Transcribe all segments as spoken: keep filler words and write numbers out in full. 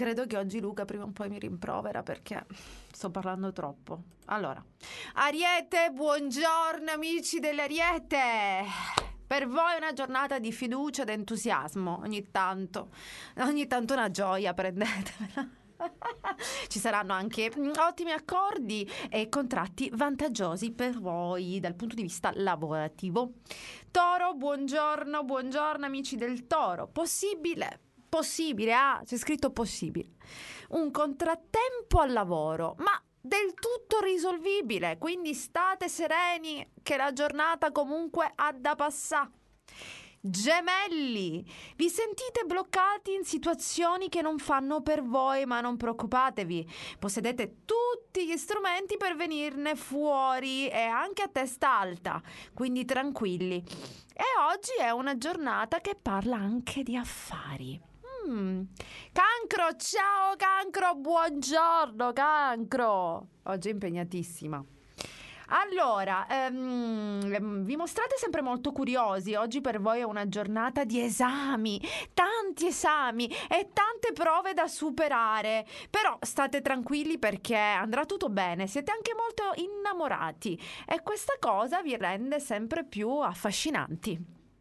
credo che oggi Luca prima o poi mi rimprovera perché sto parlando troppo. Allora, Ariete, buongiorno amici dell'Ariete. Per voi è una giornata di fiducia ed entusiasmo, ogni tanto, ogni tanto una gioia, prendetevela. Ci saranno anche ottimi accordi e contratti vantaggiosi per voi dal punto di vista lavorativo. Toro, buongiorno, buongiorno amici del Toro. Possibile, possibile, ah, c'è scritto possibile. Un contrattempo al lavoro, ma del tutto risolvibile, quindi state sereni che la giornata comunque ha da passare. Gemelli, vi sentite bloccati in situazioni che non fanno per voi, ma non preoccupatevi, possedete tutti gli strumenti per venirne fuori e anche a testa alta, quindi tranquilli. E oggi è una giornata che parla anche di affari. Mm. Cancro, ciao Cancro, buongiorno Cancro, oggi è impegnatissima. Allora, ehm, vi mostrate sempre molto curiosi. Oggi per voi è una giornata di esami, tanti esami e tante prove da superare. Però state tranquilli perché andrà tutto bene. Siete anche molto innamorati e questa cosa vi rende sempre più affascinanti.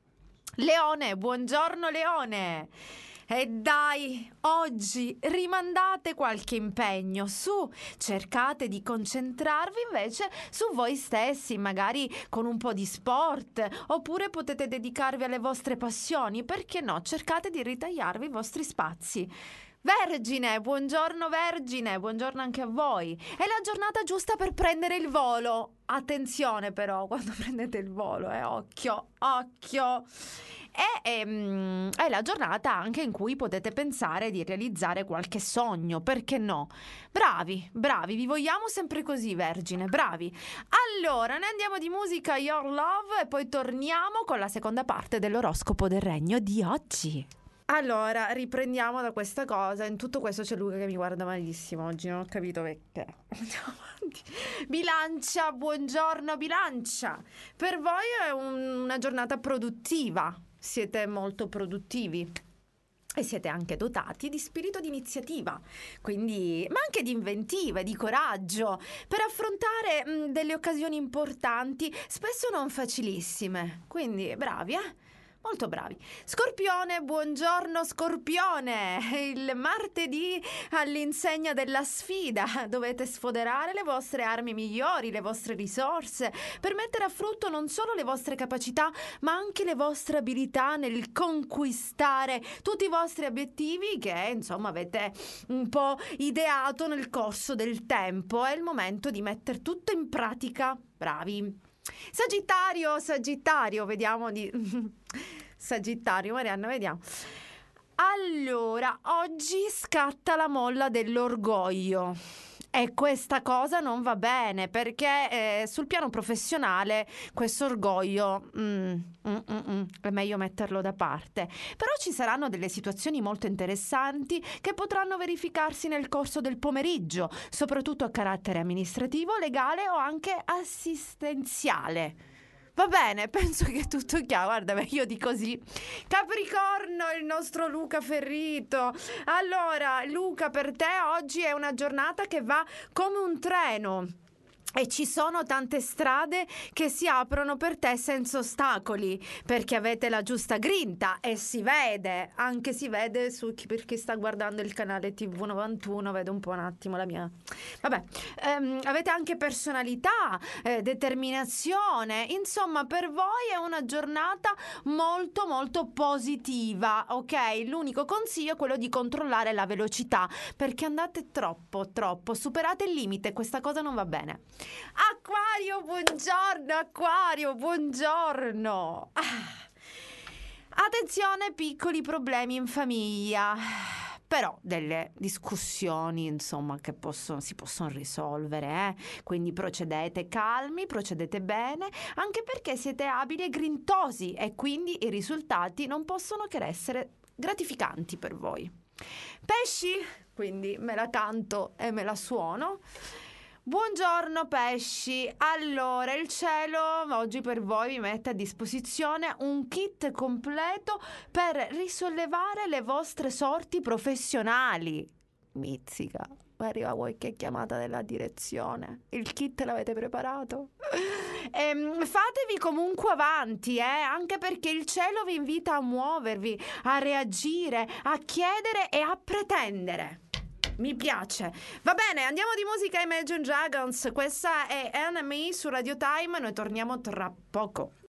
Leone, buongiorno Leone. E dai, oggi rimandate qualche impegno, su, cercate di concentrarvi invece su voi stessi, magari con un po' di sport, oppure potete dedicarvi alle vostre passioni, perché no, cercate di ritagliarvi i vostri spazi. Vergine, buongiorno Vergine, buongiorno anche a voi. È la giornata giusta per prendere il volo. Attenzione però quando prendete il volo, eh, occhio, occhio. È, ehm, è la giornata anche in cui potete pensare di realizzare qualche sogno, perché no? Bravi, bravi, vi vogliamo sempre così, Vergine, bravi. Allora, ne andiamo di musica Your Love e poi torniamo con la seconda parte dell'oroscopo del regno di oggi. Allora, riprendiamo da questa cosa. In tutto questo c'è Luca che mi guarda malissimo oggi, non ho capito perché. Andiamo avanti. Bilancia, buongiorno Bilancia. Per voi è un- una giornata produttiva, siete molto produttivi e siete anche dotati di spirito di iniziativa, quindi, ma anche di inventiva e di coraggio per affrontare mh, delle occasioni importanti, spesso non facilissime. Quindi bravi, eh? Molto bravi. Scorpione, buongiorno Scorpione. Il martedì all'insegna della sfida. Dovete sfoderare le vostre armi migliori, le vostre risorse, per mettere a frutto non solo le vostre capacità, ma anche le vostre abilità nel conquistare tutti i vostri obiettivi che, insomma, avete un po' ideato nel corso del tempo. È il momento di mettere tutto in pratica. Bravi. Sagittario, Sagittario, vediamo di Sagittario, Marianna, vediamo. Allora, oggi scatta la molla dell'orgoglio e questa cosa non va bene perché eh, sul piano professionale questo orgoglio mm, mm, mm, mm, è meglio metterlo da parte. Però ci saranno delle situazioni molto interessanti che potranno verificarsi nel corso del pomeriggio, soprattutto a carattere amministrativo, legale o anche assistenziale. Va bene, penso che è tutto chiaro. Guarda, io di così. Capricorno, il nostro Luca Ferrito. Allora, Luca, per te oggi è una giornata che va come un treno. E ci sono tante strade che si aprono per te senza ostacoli, perché avete la giusta grinta e si vede, anche si vede su chi, per chi sta guardando il canale T V novantuno, vedo un po' un attimo la mia. Vabbè, ehm, avete anche personalità, eh, determinazione, insomma per voi è una giornata molto molto positiva, ok? L'unico consiglio è quello di controllare la velocità, perché andate troppo, troppo, superate il limite, questa cosa non va bene. Acquario, buongiorno Acquario, buongiorno. Ah. Attenzione, piccoli problemi in famiglia, però delle discussioni insomma che possono, si possono risolvere, eh? Quindi procedete calmi, procedete bene, anche perché siete abili e grintosi e quindi i risultati non possono che essere gratificanti per voi. Pesci, quindi me la canto e me la suono. Buongiorno pesci, allora il cielo oggi per voi vi mette a disposizione un kit completo per risollevare le vostre sorti professionali. mizzica, arriva qualche chiamata della direzione. Il kit l'avete preparato? Ehm, fatevi comunque avanti, eh? Anche perché il cielo vi invita a muovervi, a reagire, a chiedere e a pretendere. Mi piace. Va bene, andiamo di musica Imagine Dragons. Questa è Enemy su Radio Time. Noi torniamo tra poco.